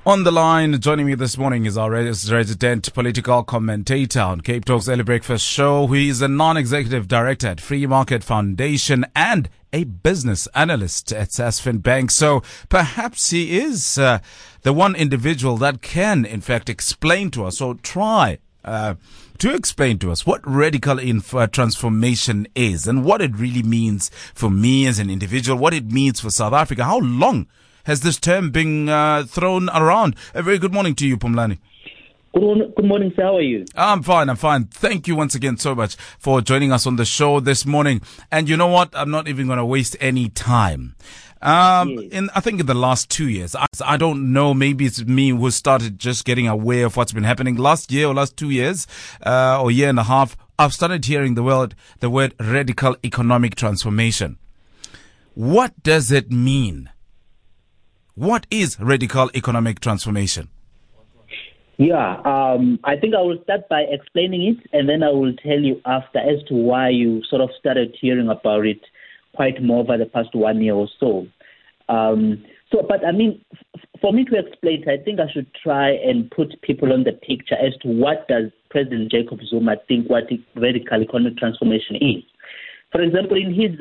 On the line, joining me this morning is our resident political commentator on Cape Talk's Early Breakfast Show. He is a non-executive director at Free Market Foundation and a business analyst at Sasfin Bank. So perhaps he is the one individual that can, in fact, explain to us or try to explain to us what radical transformation is and what it really means for me as an individual, what it means for South Africa. How long has this term been thrown around? A very good morning to you, Phumlani. Good morning, sir. How are you? I'm fine. Thank you once again so much for joining us on the show this morning. And you know what? I'm not even going to waste any time. Yes. I think in the last 2 years, I don't know, maybe it's me who started just getting aware of what's been happening. Last year or last 2 years, or year and a half, I've started hearing the word radical economic transformation. What does it mean? What is radical economic transformation? Yeah, I think I will start by explaining it, and then I will tell you after as to why you sort of started hearing about it quite more over the past 1 year or so. But I mean, for me to explain it, I think I should try and put people on the picture as to what does President Jacob Zuma think what radical economic transformation is. For example, in his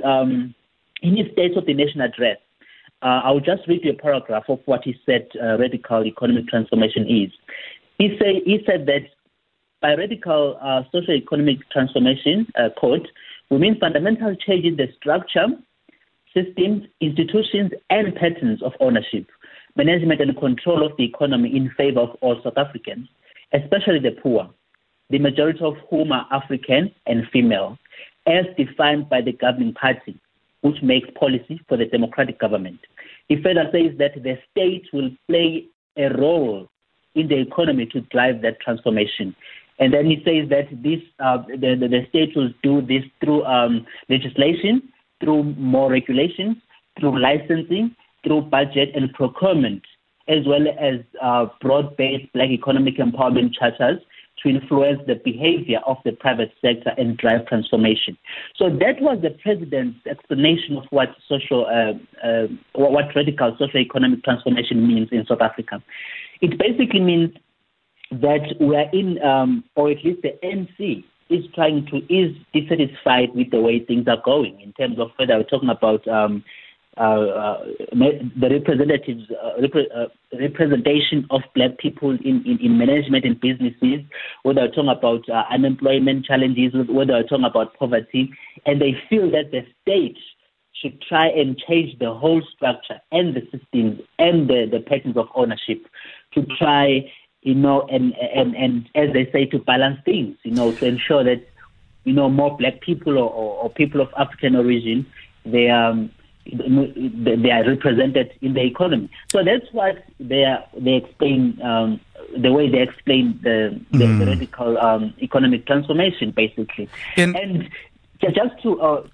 State of the Nation address, I'll just read you a paragraph of what he said radical economic transformation is. He said that by radical socio-economic transformation, quote, we mean fundamental change in the structure, systems, institutions, and patterns of ownership, management, and control of the economy in favor of all South Africans, especially the poor, the majority of whom are African and female, as defined by the governing party, which makes policy for the democratic government. He further says that the state will play a role in the economy to drive that transformation. And then he says that the state will do this through legislation, through more regulations, through licensing, through budget and procurement, as well as broad-based black economic empowerment charters to influence the behavior of the private sector and drive transformation. So that was the president's explanation of what radical socio-economic transformation means in South Africa. It basically means that we are in, or at least the ANC is dissatisfied with the way things are going in terms of whether we're talking about the representation of black people in management and businesses, whether we're talking about unemployment challenges, whether we're talking about poverty, and they feel that the state should try and change the whole structure and the systems and the patterns of ownership to try, and as they say, to balance things, to ensure that, more black people or people of African origin, they are represented in the economy. So that's what they explain, the way they explain the radical economic transformation, basically. And just to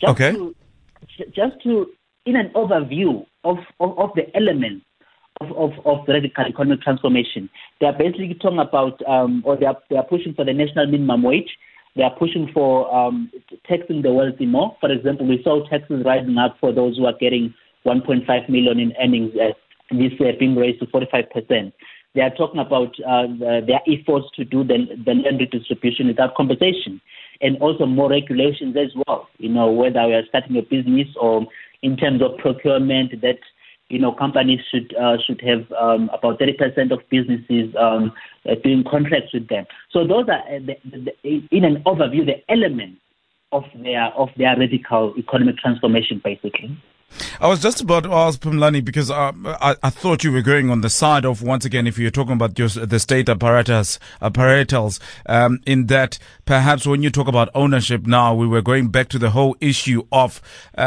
in an overview of the elements of radical economic transformation, they are basically talking about, or they are pushing for the national minimum wage. They are pushing for taxing the wealthy more. For example, we saw taxes rising up for those who are getting 1.5 million in earnings, this year being raised to 45%. They are talking about their efforts to do the land redistribution without compensation, and also more regulations as well. Whether we are starting a business or in terms of procurement, that companies should have about 30% of businesses doing contracts with them. So those are, in an overview, the elements of their radical economic transformation, basically. I was just about to ask Phumlani because I thought you were going on the side of, once again, if you're talking about the state apparatals, in that perhaps when you talk about ownership now, we were going back to the whole issue of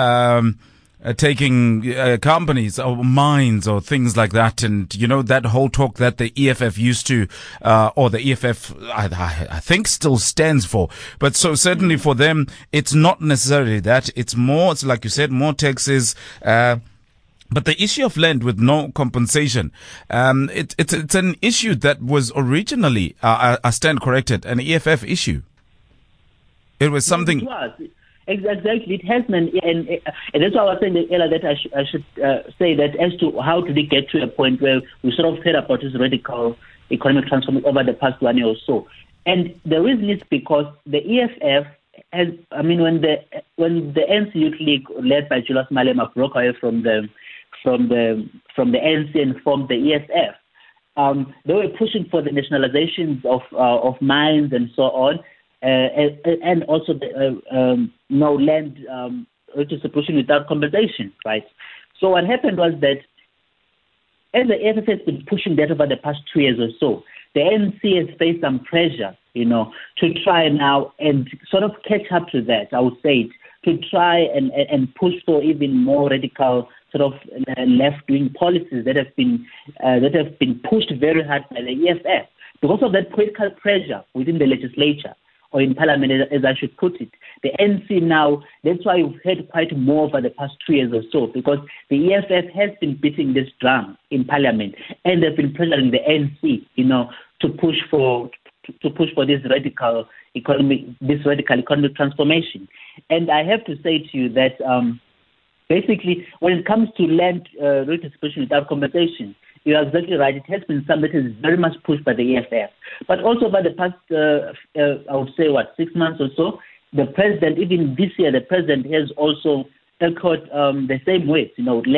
taking companies or mines or things like that, and that whole talk that the EFF used to, or the EFF I think still stands for. But so certainly for them, it's not necessarily that. It's more, it's like you said, more taxes. But the issue of land with no compensation, it's an issue that was originally, I stand corrected, an EFF issue. It was something. It was. Exactly, it has been, and that's why I was saying earlier that I should say that as to how did it get to a point where we sort of heard about this radical economic transformation over the past 1 year or so. And the reason is because the EFF has, I mean, when the ANC Youth League led by Julius Malema broke away from the ANC and formed the EFF, they were pushing for the nationalizations of mines and so on. And also no land redistribution without compensation, right? So what happened was that as the EFF has been pushing that over the past 2 years or so, the ANC has faced some pressure, to try now and sort of catch up to that, I would say, to try and push for even more radical sort of left-wing policies that have been pushed very hard by the EFF. Because of that political pressure within the legislature, or in parliament, as I should put it. The ANC now, that's why we've heard quite more over the past 2 years or so, because the EFF has been beating this drum in parliament, and they've been pressuring the ANC, to push for this radical economic transformation. And I have to say to you that basically, when it comes to land redistribution without compensation, you are exactly right. It has been something that is very much pushed by the EFF. But also by the past, I would say, 6 months or so, the president, even this year, the president has also echoed the same words,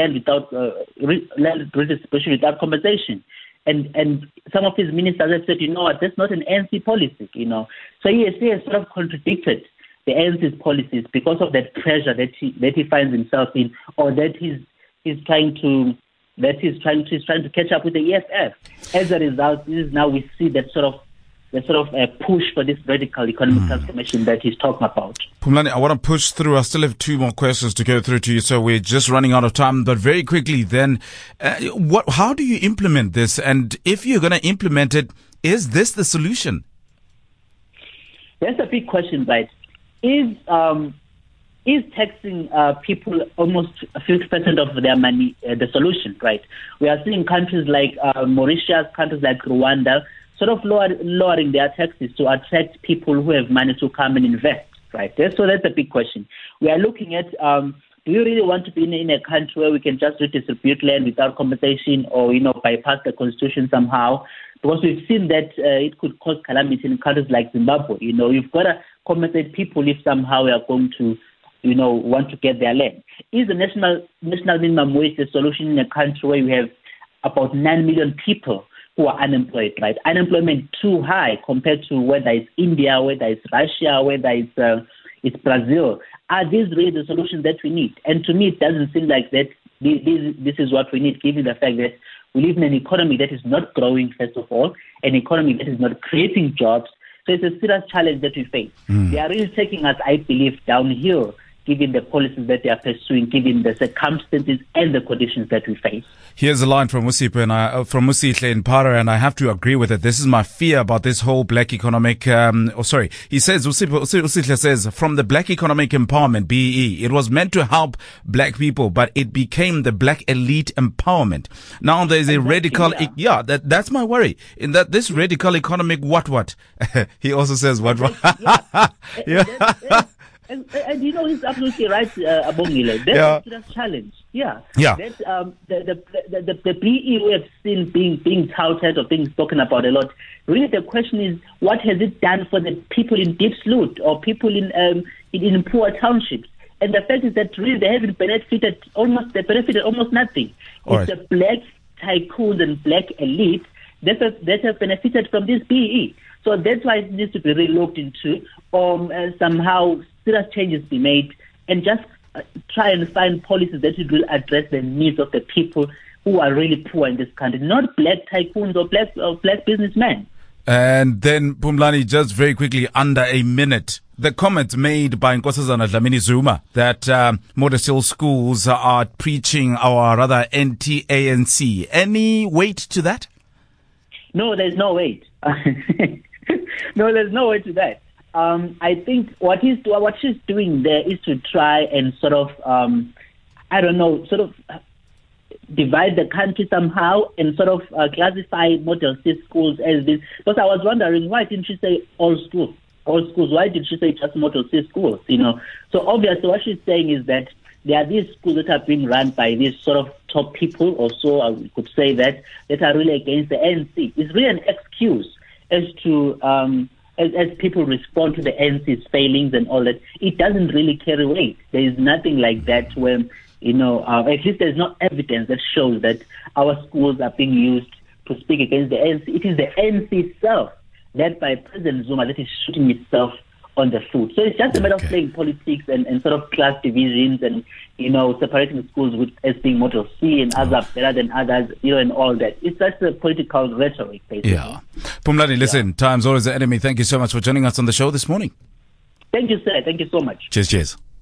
land redistribution without compensation. And some of his ministers have said, that's not an ANC policy, So he has sort of contradicted the ANC's policies because of that pressure that he finds himself in, or that he's trying to catch up with the EFF. As a result, now we see that sort of push for this radical economic transformation that he's talking about. Phumlani, I want to push through. I still have 2 more questions to go through to you, so we're just running out of time. But very quickly then, how do you implement this? And if you're going to implement it, is this the solution? That's a big question, right? Is taxing people almost 50% of their money the solution, right? We are seeing countries like Mauritius, countries like Rwanda, sort of lowering their taxes to attract people who have money to come and invest, right? So that's a big question. We are looking at, do you really want to be in a country where we can just redistribute land without compensation or, bypass the constitution somehow? Because we've seen that it could cause calamity in countries like Zimbabwe. You've got to compensate people if somehow we are going to want to get their land. Is the national minimum wage the solution in a country where we have about 9 million people who are unemployed, right? Unemployment too high compared to whether it's India, whether it's Russia, whether it's Brazil. Are these really the solutions that we need? And to me, it doesn't seem like that this is what we need, given the fact that we live in an economy that is not growing, first of all, an economy that is not creating jobs. So it's a serious challenge that we face. They are really taking us, I believe, downhill, given the policies that they are pursuing, given the circumstances and the conditions that we face. Here's a line from Musihle in Para, and I have to agree with it. This is my fear about this whole black economic, he says, Musihle says, from the Black Economic Empowerment, BEE, it was meant to help black people, but it became the black elite empowerment. Now there's a radical, that's my worry, in that this radical economic what? He also says what? And he's absolutely right, Abongile. That's a challenge. Yeah. That, the BE we have seen being touted or being spoken about a lot. Really, the question is, what has it done for the people in Diepsloot or people in poor townships? And the fact is that really they benefited almost nothing. It's the black tycoons and black elite that have benefited from this BE. So that's why it needs to be relooked into, somehow serious changes be made, and just try and find policies that will address the needs of the people who are really poor in this country, not black tycoons or black businessmen. And then, Phumlani, just very quickly, under a minute, the comment made by Nkosazana Dlamini Zuma that modest hill schools are preaching, or rather anti-ANC. Any weight to that? No, there's no weight. No, there's no way to that. I think what she's doing there is to try and sort of, divide the country somehow and sort of classify model C schools as this. Because I was wondering, why didn't she say all schools? all schools. Why did she say just Model C schools? So obviously what she's saying is that there are these schools that are being run by these sort of top people, or so I could say that are really against the ANC. It's really an excuse as to as people respond to the NC's failings and all that. It doesn't really carry weight. There is nothing like that where, at least there's no evidence that shows that our schools are being used to speak against the ANC. It is the ANC itself, led by President Zuma, that is shooting itself on the foot. So it's just a matter of playing politics and sort of class divisions and, separating the schools as being Model C and others are better than others, and all that. It's just a political rhetoric, basically. Yeah. Phumlani, listen, time's always the enemy. Thank you so much for joining us on the show this morning. Thank you, sir. Thank you so much. Cheers.